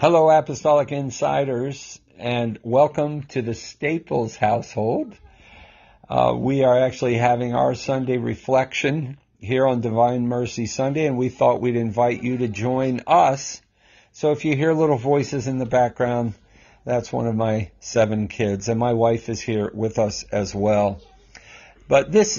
Hello, Apostolic Insiders, and welcome to the Staples household. We are actually having our Sunday reflection here on Divine Mercy Sunday, and we thought we'd invite you to join us. So if you hear little voices in the background, that's one of my 7 kids, and my wife is here with us as well. But this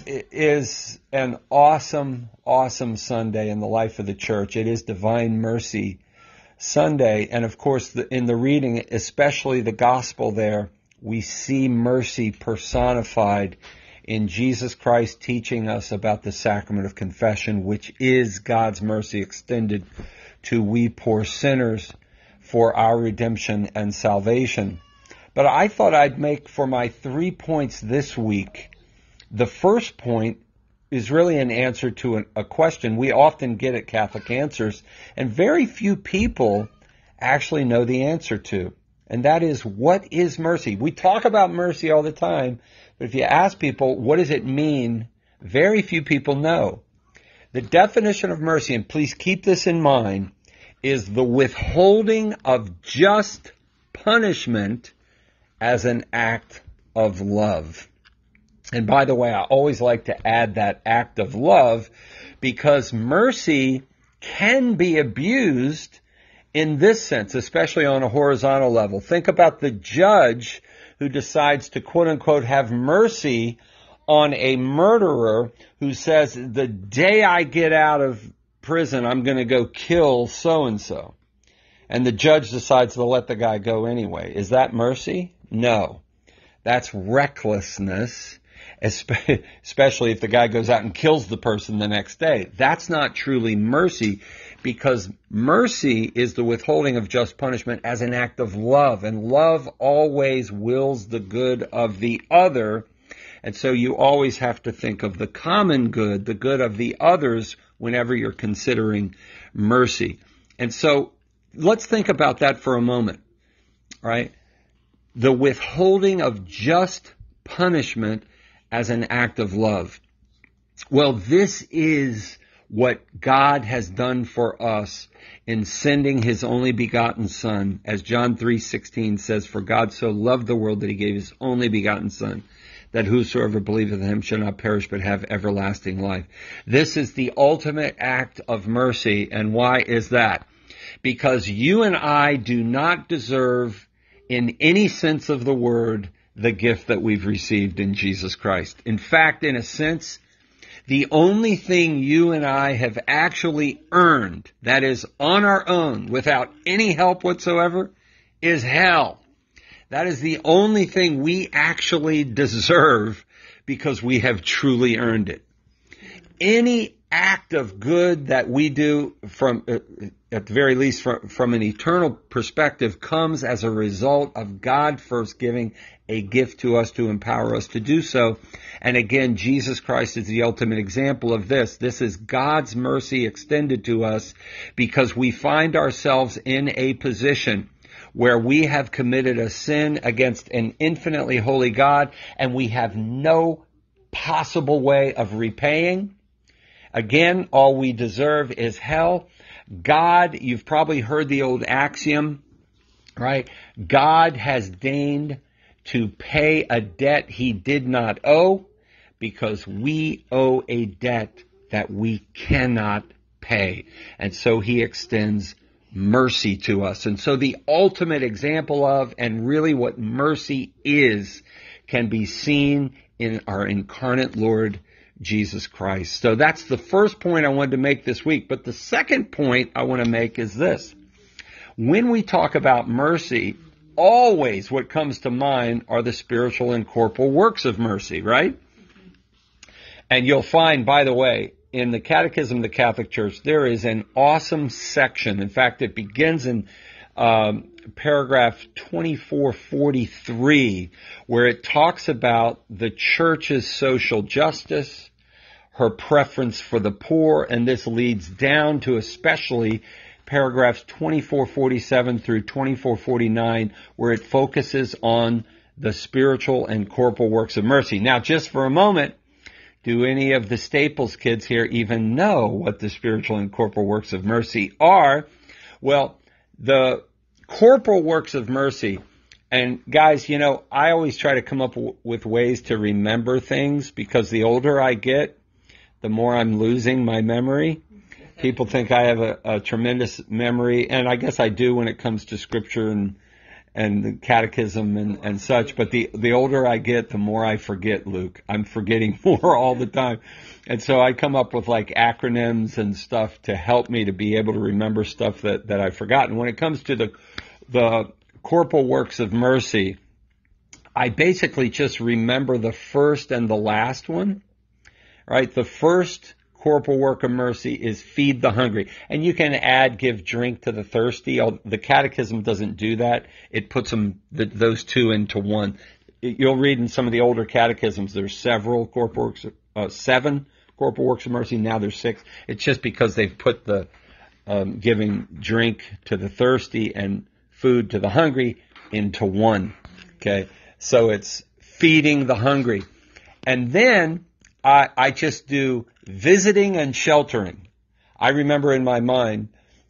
is an awesome, awesome Sunday in the life of the church. It is Divine Mercy Sunday, and of course in the reading, especially the gospel there, we see mercy personified in Jesus Christ teaching us about the sacrament of confession, which is God's mercy extended to we poor sinners for our redemption and salvation. But I thought I'd make for my 3 points this week. The first point is really an answer to a question we often get at Catholic Answers, and very few people actually know the answer to. And that is, what is mercy? We talk about mercy all the time, but if you ask people, what does it mean? Very few people know. The definition of mercy, and please keep this in mind, is the withholding of just punishment as an act of love. And by the way, I always like to add that act of love because mercy can be abused in this sense, especially on a horizontal level. Think about the judge who decides to quote unquote have mercy on a murderer who says, the day I get out of prison, I'm going to go kill so-and-so. And the judge decides to let the guy go anyway. Is that mercy? No. That's recklessness. Especially if the guy goes out and kills the person the next day. That's not truly mercy, because mercy is the withholding of just punishment as an act of love, and love always wills the good of the other, and so you always have to think of the common good, the good of the others, whenever you're considering mercy. And so let's think about that for a moment, right? The withholding of just punishment as an act of love. Well, this is what God has done for us in sending His only begotten Son. As John 3:16 says, for God so loved the world that He gave His only begotten Son, that whosoever believeth in Him shall not perish but have everlasting life. This is the ultimate act of mercy. And why is that? Because you and I do not deserve, in any sense of the word, the gift that we've received in Jesus Christ. In fact, in a sense, the only thing you and I have actually earned, that is on our own, without any help whatsoever, is hell. That is the only thing we actually deserve because we have truly earned it. Any act of good that we do, from at the very least from an eternal perspective, comes as a result of God first giving a gift to us to empower us to do so. And again, Jesus Christ is the ultimate example of this. This is God's mercy extended to us because we find ourselves in a position where we have committed a sin against an infinitely holy God, and we have no possible way of repaying. Again, all we deserve is hell. God, you've probably heard the old axiom, right? God has deigned to pay a debt He did not owe, because we owe a debt that we cannot pay. And so He extends mercy to us. And so the ultimate example of, and really what mercy is, can be seen in our incarnate Lord Jesus Christ. So that's the first point I wanted to make this week. But the second point I want to make is this. When we talk about mercy, always what comes to mind are the spiritual and corporal works of mercy, right? And you'll find, by the way, in the Catechism of the Catholic Church, there is an awesome section. In fact, it begins in paragraph 2443, where it talks about the Church's social justice, her preference for the poor, and this leads down to especially paragraphs 2447 through 2449, where it focuses on the spiritual and corporal works of mercy. Now, just for a moment, do any of the Staples kids here even know what the spiritual and corporal works of mercy are? Well, the corporal works of mercy. And guys, I always try to come up with ways to remember things, because the older I get, the more I'm losing my memory. People think I have a tremendous memory, and I guess I do when it comes to scripture and the catechism and such. But the older I get, the more I forget, Luke. I'm forgetting more all the time. And so I come up with like acronyms and stuff to help me to be able to remember stuff that I've forgotten. When it comes to the corporal works of mercy, I basically just remember the first and the last one, right? The first corporal work of mercy is feed the hungry. And you can add give drink to the thirsty. The catechism doesn't do that. It puts those two into one. You'll read in some of the older catechisms, there's several corporal works, 7 corporal works of mercy. Now there's 6. It's just because they've put the giving drink to the thirsty and food to the hungry into one. Okay, so it's feeding the hungry. And then I just do visiting and sheltering. I remember in my mind,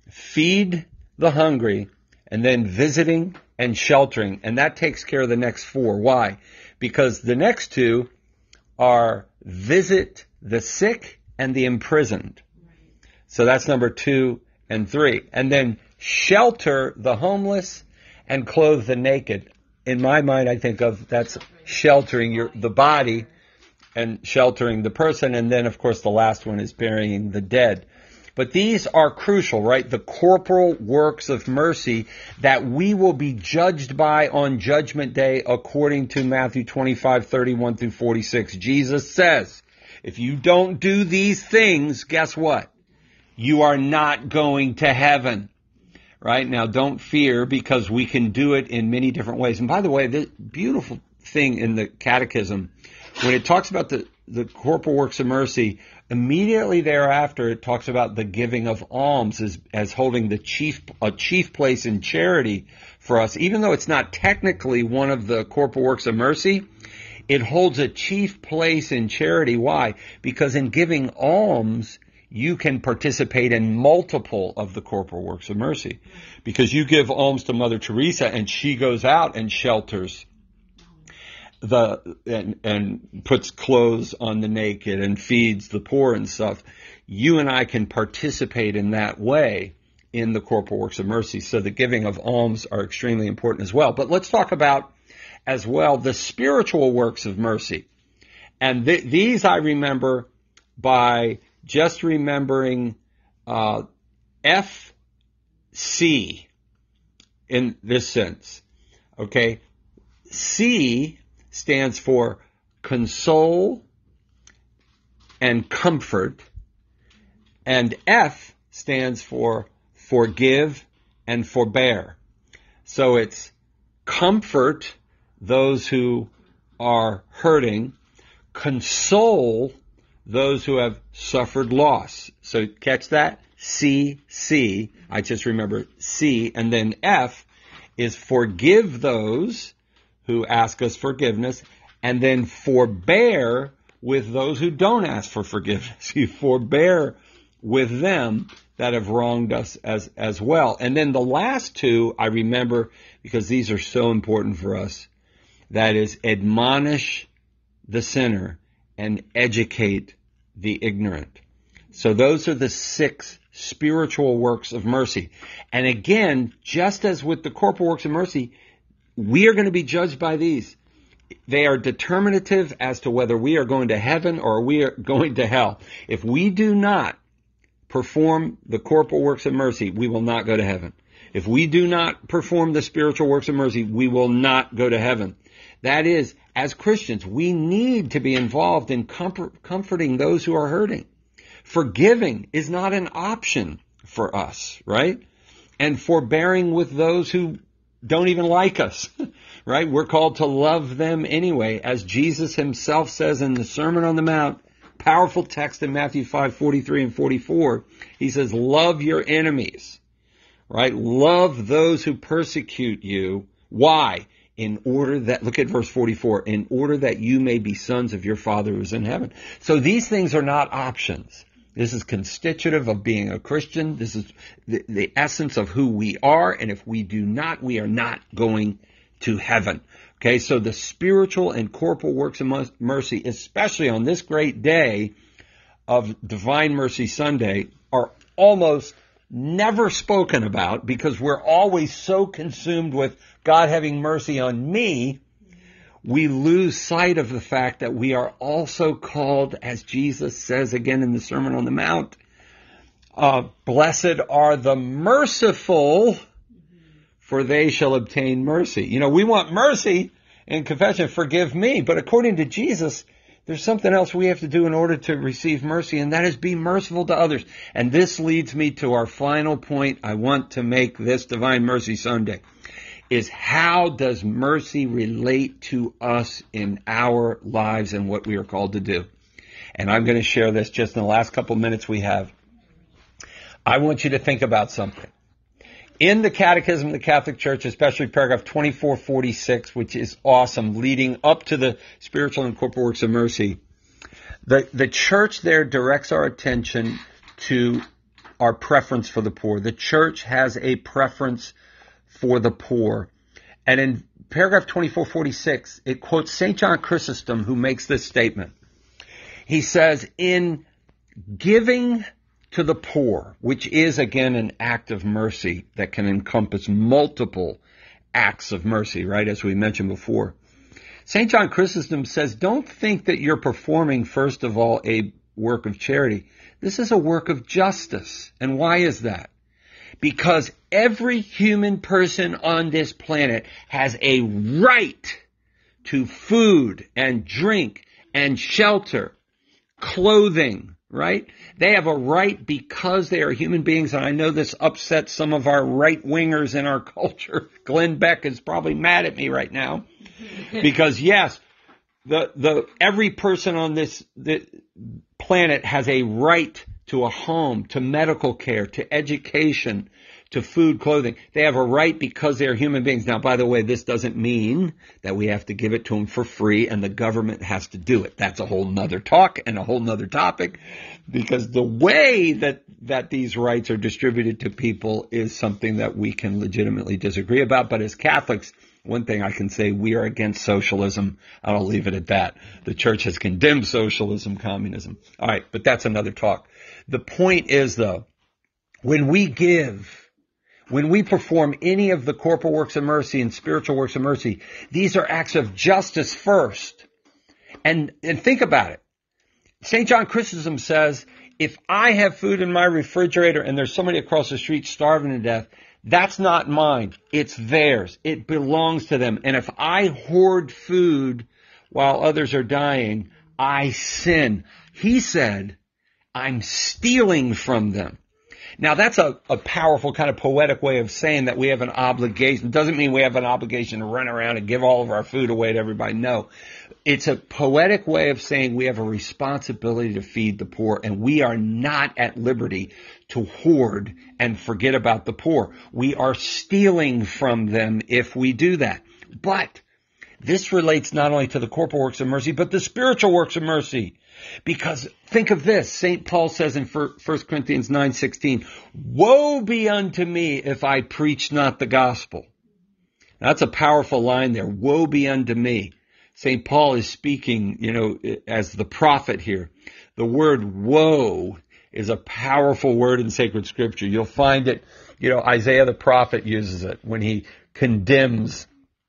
feed the hungry, and then visiting and sheltering. And that takes care of the next 4. Why? Because the next 2 are visit the sick and the imprisoned. So that's number 2 and 3. And then shelter the homeless and clothe the naked. In my mind, I think of that's sheltering the body and sheltering the person. And then, of course, the last one is burying the dead. But these are crucial, right? The corporal works of mercy that we will be judged by on Judgment Day, according to Matthew 25:31 through 46. Jesus says, if you don't do these things, guess what? You are not going to heaven. Right? Now, don't fear, because we can do it in many different ways. And by the way, the beautiful thing in the catechism, when it talks about the corporal works of mercy, immediately thereafter it talks about the giving of alms as holding a chief place in charity for us. Even though it's not technically one of the corporal works of mercy, it holds a chief place in charity. Why? Because in giving alms, you can participate in multiple of the corporal works of mercy, because you give alms to Mother Teresa and she goes out and shelters and puts clothes on the naked and feeds the poor and stuff. You and I can participate in that way in the corporal works of mercy. So the giving of alms are extremely important as well. But let's talk about as well the spiritual works of mercy. And these I remember by just remembering FC in this sense. Okay? C stands for console and comfort, and F stands for forgive and forbear. So it's comfort those who are hurting, console those who have suffered loss. So catch that? C. I just remember C. And then F is forgive those who ask us forgiveness, and then forbear with those who don't ask for forgiveness. You forbear with them that have wronged us as well. And then the last 2 I remember because these are so important for us. That is, admonish the sinner and educate the ignorant. So those are the 6 spiritual works of mercy. And again, just as with the corporal works of mercy, we are going to be judged by these. They are determinative as to whether we are going to heaven or we are going to hell. If we do not perform the corporal works of mercy, we will not go to heaven. If we do not perform the spiritual works of mercy, we will not go to heaven. That is, as Christians, we need to be involved in comforting those who are hurting. Forgiving is not an option for us, right? And forbearing with those who don't even like us, right? We're called to love them anyway, as Jesus himself says in the Sermon on the Mount, powerful text in Matthew 5:43 and 44. He says, love your enemies, right? Love those who persecute you. Why? In order that, look at verse 44, in order that you may be sons of your Father who is in heaven. So these things are not options. This is constitutive of being a Christian. This is the essence of who we are. And if we do not, we are not going to heaven. Okay, so the spiritual and corporal works of mercy, especially on this great day of Divine Mercy Sunday, are almost never spoken about because we're always so consumed with God having mercy on me, we lose sight of the fact that we are also called, as Jesus says again in the Sermon on the Mount, blessed are the merciful, for they shall obtain mercy. You know, we want mercy in confession, forgive me, but according to Jesus, there's something else we have to do in order to receive mercy, and that is be merciful to others. And this leads me to our final point I want to make this Divine Mercy Sunday, is how does mercy relate to us in our lives and what we are called to do? And I'm going to share this just in the last couple minutes we have. I want you to think about something. In the Catechism of the Catholic Church, especially paragraph 2446, which is awesome, leading up to the spiritual and corporal works of mercy, the Church there directs our attention to our preference for the poor. The Church has a preference for the poor. And in paragraph 2446, it quotes St. John Chrysostom, who makes this statement. He says, in giving to the poor, which is, again, an act of mercy that can encompass multiple acts of mercy, right, as we mentioned before. St. John Chrysostom says, don't think that you're performing, first of all, a work of charity. This is a work of justice. And why is that? Because every human person on this planet has a right to food and drink and shelter, clothing, right? They have a right because they are human beings, and I know this upsets some of our right-wingers in our culture. Glenn Beck is probably mad at me right now because, yes, every person on the planet has a right to a home, to medical care, to education, to food, clothing. They have a right because they are human beings. Now, by the way, this doesn't mean that we have to give it to them for free and the government has to do it. That's a whole nother talk and a whole nother topic, because the way that these rights are distributed to people is something that we can legitimately disagree about. But as Catholics, one thing I can say, we are against socialism. I'll leave it at that. The Church has condemned socialism, communism. All right, but that's another talk. The point is, though, when we give, when we perform any of the corporal works of mercy and spiritual works of mercy, these are acts of justice first. And think about it. St. John Chrysostom says, if I have food in my refrigerator and there's somebody across the street starving to death, that's not mine. It's theirs. It belongs to them. And if I hoard food while others are dying, I sin. He said, I'm stealing from them. Now, that's a powerful kind of poetic way of saying that we have an obligation. It doesn't mean we have an obligation to run around and give all of our food away to everybody. No. It's a poetic way of saying we have a responsibility to feed the poor, and we are not at liberty to hoard and forget about the poor. We are stealing from them if we do that. But this relates not only to the corporal works of mercy, but the spiritual works of mercy. Because think of this, St. Paul says in 1 Corinthians 9:16, woe be unto me if I preach not the gospel. That's a powerful line there, woe be unto me. St. Paul is speaking, as the prophet here. The word woe is a powerful word in sacred scripture. You'll find it, Isaiah the prophet uses it when he condemns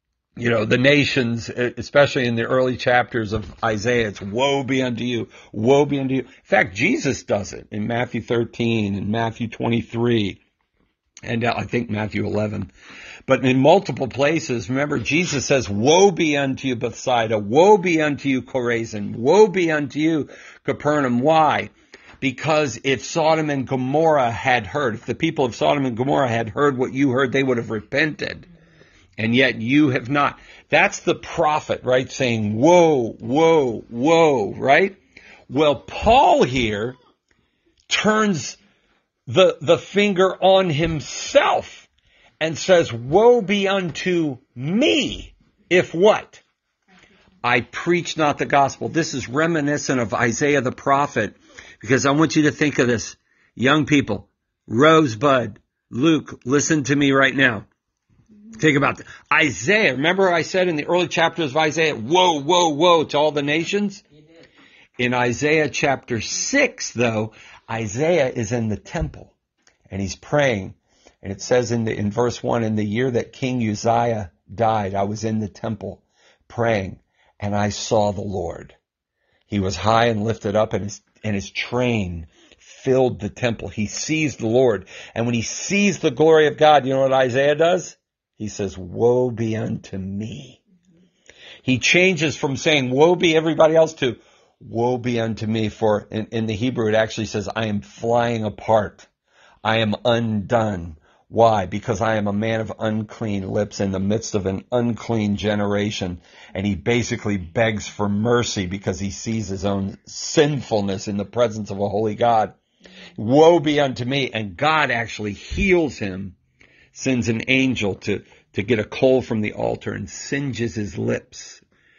the nations, especially in the early chapters of Isaiah. It's woe be unto you, woe be unto you. In fact, Jesus does it in Matthew 13 and Matthew 23 and I think Matthew 11. But in multiple places, remember, Jesus says, woe be unto you, Bethsaida, woe be unto you, Chorazin, woe be unto you, Capernaum. Why? Because if Sodom and Gomorrah had heard, if the people of Sodom and Gomorrah had heard what you heard, they would have repented. And yet you have not. That's the prophet, right? Saying, woe, woe, woe, right? Well, Paul here turns the finger on himself and says, woe be unto me if what? I preach not the gospel. This is reminiscent of Isaiah the prophet, Because I want you to think of this. Young people, Rosebud, Luke, listen to me right now. Think about this. Isaiah, remember I said in the early chapters of Isaiah, woe, woe, woe to all the nations? In Isaiah chapter 6, though, Isaiah is in the temple and he's praying. And it says in verse 1, in the year that King Uzziah died, I was in the temple praying and I saw the Lord. He was high and lifted up and his train filled the temple. He sees the Lord. And when he sees the glory of God, you know what Isaiah does? He says, woe be unto me. He changes from saying, woe be everybody else to, woe be unto me. For in the Hebrew, it actually says, I am flying apart. I am undone. Why? Because I am a man of unclean lips in the midst of an unclean generation. And he basically begs for mercy because he sees his own sinfulness in the presence of a holy God. Woe be unto me. And God actually heals him, sends an angel to get a coal from the altar and singes his lips,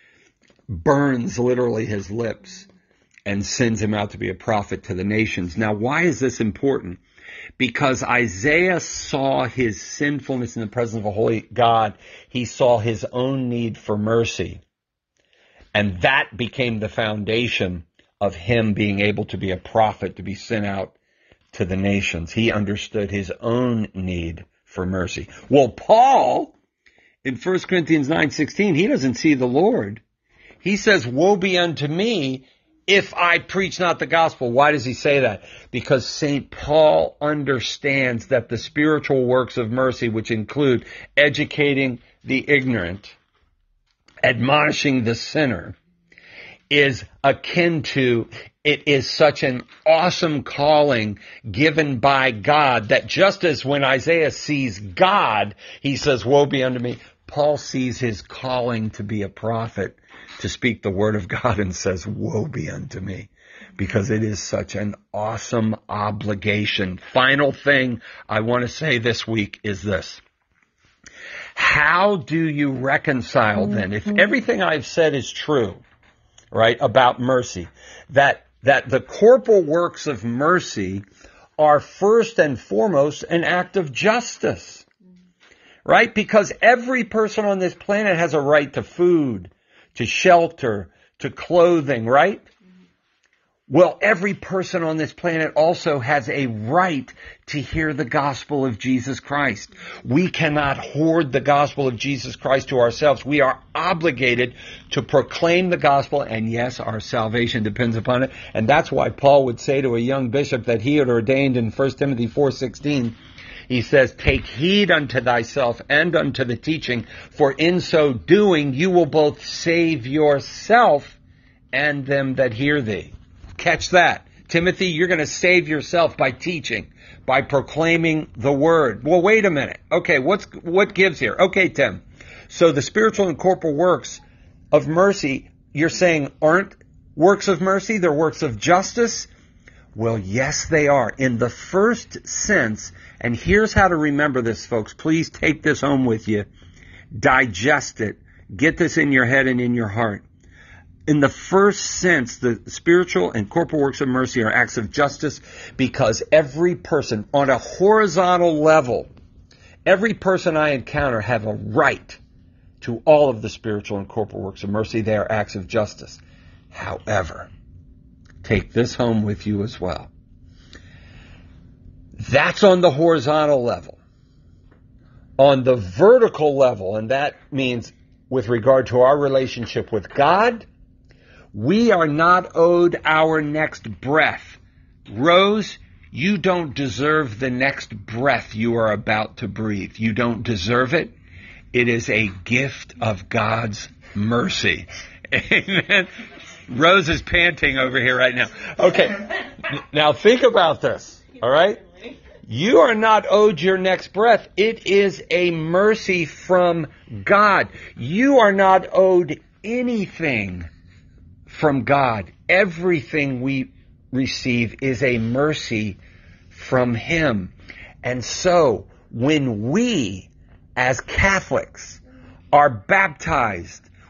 burns literally his lips, and sends him out to be a prophet to the nations. Now, why is this important? Because Isaiah saw his sinfulness in the presence of a holy God. He saw his own need for mercy. And that became the foundation of him being able to be a prophet, to be sent out to the nations. He understood his own need for mercy. Well, Paul, in 1 Corinthians 9:16, he doesn't see the Lord. He says, woe be unto me if I preach not the gospel. Why does he say that? Because St. Paul understands that the spiritual works of mercy, which include educating the ignorant, admonishing the sinner, is akin to, it is such an awesome calling given by God that just as when Isaiah sees God, he says, woe be unto me, Paul sees his calling to be a prophet, to speak the word of God, and says, woe be unto me, because it is such an awesome obligation. Final thing I want to say this week is this. How do you reconcile then, if everything I've said is true, right, about mercy, that the corporal works of mercy are first and foremost an act of justice, right? Because every person on this planet has a right to food, to shelter, to clothing, right? Well, every person on this planet also has a right to hear the gospel of Jesus Christ. We cannot hoard the gospel of Jesus Christ to ourselves. We are obligated to proclaim the gospel, and yes, our salvation depends upon it. And that's why Paul would say to a young bishop that he had ordained in 1 Timothy 4:16, he says, take heed unto thyself and unto the teaching, for in so doing you will both save yourself and them that hear thee. Catch that. Timothy, you're going to save yourself by teaching, by proclaiming the word. Well, wait a minute. Okay, what gives here? Okay, Tim. So the spiritual and corporal works of mercy, you're saying aren't works of mercy? They're works of justice? Well, yes, they are. In the first sense, and here's how to remember this, folks. Please take this home with you. Digest it. Get this in your head and in your heart. In the first sense, the spiritual and corporal works of mercy are acts of justice because every person on a horizontal level, every person I encounter have a right to all of the spiritual and corporal works of mercy. They are acts of justice. However, take this home with you as well. That's on the horizontal level. On the vertical level, and that means with regard to our relationship with God, we are not owed our next breath. Rose, you don't deserve the next breath you are about to breathe. You don't deserve it. It is a gift of God's mercy. Amen. Rose is panting over here right now. Okay, now think about this, all right? You are not owed your next breath. It is a mercy from God. You are not owed anything from God. Everything we receive is a mercy from Him. And so, when we, as Catholics, are baptized,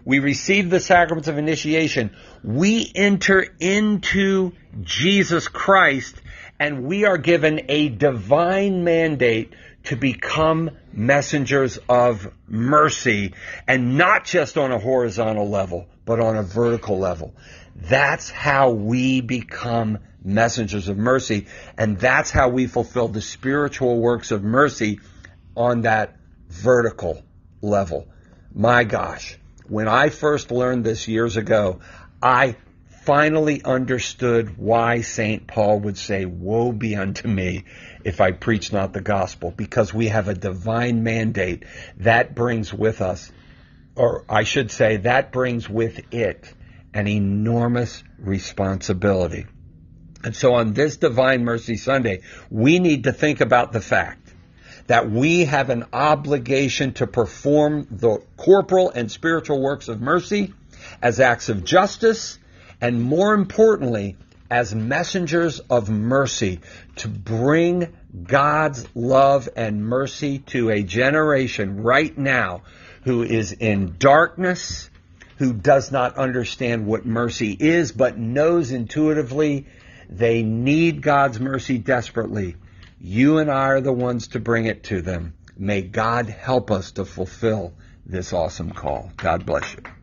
we receive the sacraments of initiation, we enter into Jesus Christ, and we are given a divine mandate to become messengers of mercy, and not just on a horizontal level, but on a vertical level. That's how we become messengers of mercy, and that's how we fulfill the spiritual works of mercy on that vertical level. My gosh, when I first learned this years ago, I finally understood why St. Paul would say, "Woe be unto me if I preach not the gospel," because we have a divine mandate that brings with us, or I should say, that brings with it an enormous responsibility. And so on this Divine Mercy Sunday, we need to think about the fact that we have an obligation to perform the corporal and spiritual works of mercy as acts of justice, and more importantly, as messengers of mercy, to bring God's love and mercy to a generation right now who is in darkness, who does not understand what mercy is, but knows intuitively they need God's mercy desperately. You and I are the ones to bring it to them. May God help us to fulfill this awesome call. God bless you.